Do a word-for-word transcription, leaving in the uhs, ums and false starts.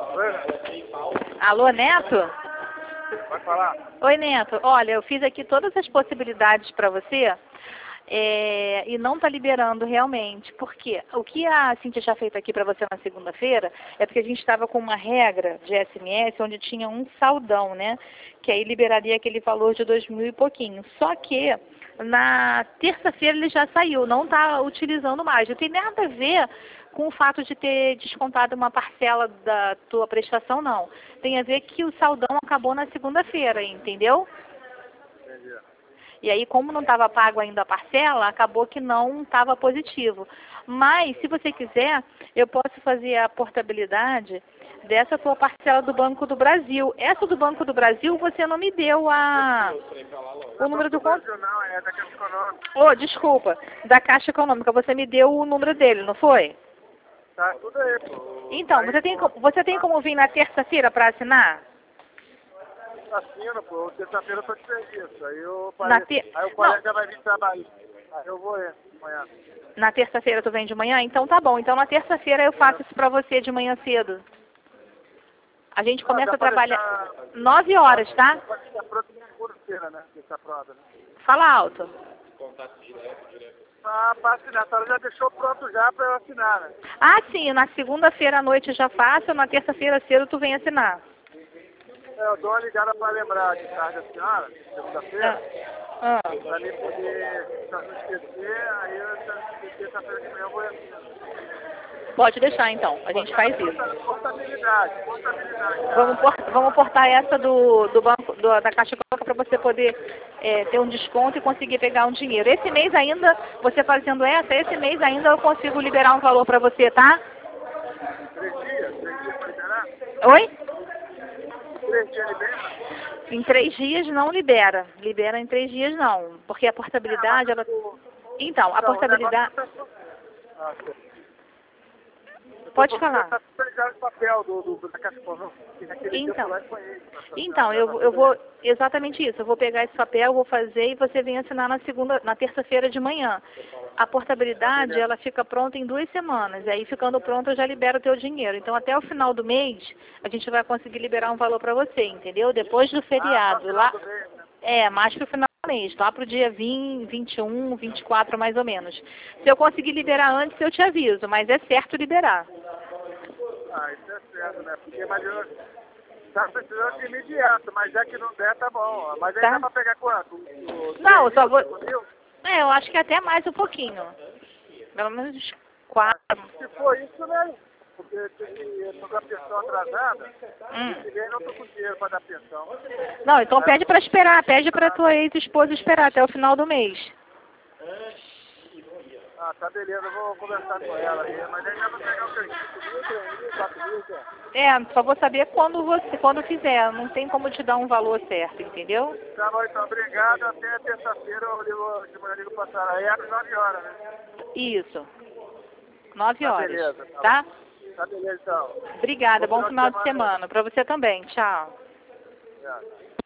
Alô, Neto? Vai falar. Oi, Neto. Olha, eu fiz aqui todas as possibilidades para você é, e não está liberando realmente. Por quê? O que a Cíntia tinha feito aqui para você na segunda-feira é porque a gente estava com uma regra de S M S onde tinha um saldão, né? Que aí liberaria aquele valor de dois mil e pouquinho. Só que na terça-feira ele já saiu, não está utilizando mais. Não tem nada a ver com o fato de ter descontado uma parcela da tua prestação, não. Tem a ver que o saldão acabou na segunda-feira, entendeu? Entendi. E aí, como não estava pago ainda a parcela, acabou que não estava positivo. Mas, se você quiser, eu posso fazer a portabilidade dessa tua parcela do Banco do Brasil. Essa do Banco do Brasil, você não me deu a... o número do conto. Não, é da Caixa Econômica. Oh, desculpa, da Caixa Econômica. Você me deu o número dele, não foi? Tá tudo aí, pô. Então, você tem, você tem como vir na terça-feira para assinar? Assino, pô. Terça-feira eu tô de serviço. Aí, eu Na parei, ter... aí o colega vai vir trabalhar. Aí eu vou ir amanhã. Na terça-feira tu vem de manhã? Então tá bom. Então na terça-feira eu faço isso pra você de manhã cedo. A gente começa Ah, a trabalhar deixar... nove horas, tá? Pode estar pronto na segunda-feira, né? Essa prova, né? Fala alto. Ah, pra assinar. A senhora já deixou pronto já pra eu assinar, né? Ah, sim. Na segunda-feira à noite eu já faço. Na terça-feira cedo tu vem assinar. É, eu dou uma ligada pra lembrar de tarde a senhora, segunda-feira. Ah. Pra mim poder pra não esquecer, aí eu terça-feira de manhã eu vou assinar. Pode deixar então. A gente faz isso. Portabilidade, portabilidade. Vamos, por, vamos portar essa do, do banco, do, da Caixa Econômica para você poder é, ter um desconto e conseguir pegar um dinheiro. Esse mês ainda, você fazendo essa, esse mês ainda eu consigo liberar um valor para você, tá? Três dias? Três dias pra liberar? Oi? Três dias libera? Em três dias não libera. Libera em três dias não. Porque a portabilidade, ela... Então, a portabilidade... Ah, Pode falar. Tá pegando o papel do, do, da Caixa Econômica. Então, então eu, eu vou, exatamente isso, eu vou pegar esse papel, vou fazer e você vem assinar na segunda, na terça-feira de manhã. A portabilidade, ela fica pronta em duas semanas, e aí ficando pronta eu já libero o teu dinheiro. Então até o final do mês, a gente vai conseguir liberar um valor para você, entendeu? Depois do feriado, lá, é, mais pro final do mês, lá pro dia vinte, vinte e um, vinte e quatro mais ou menos. Se eu conseguir liberar antes, eu te aviso, mas é certo liberar. Ah, isso é certo, né? Porque mas eu tá precisando de imediato, mas já que não der, tá bom. Mas aí Tá. dá pra pegar quanto? O, o Não, eu só vou... mil? É, eu acho que até mais um pouquinho. Pelo menos quatro. Se for isso, né? Porque se eu tô com a pensão atrasada, Hum. se vem não tô com dinheiro pra dar pensão. Não, então pede pra esperar, pede pra tua ex-esposa esperar até o final do mês. Ah, tá beleza, eu vou conversar com ela aí, mas aí já vou pegar o que? cinco mil, três mil, quatro mil, que é? É, só vou saber quando você, quando quiser. Não tem como te dar um valor certo, entendeu? Tá bom, então, obrigado. Até terça-feira eu ligo, de manhã eu ligo pra senhora. Aí é às nove horas, né? Isso. Nove Tá horas. beleza, tá Tá? Tá beleza, então. Obrigada, bom Bom final final de de semana. semana. Pra você também. Tchau. Obrigado.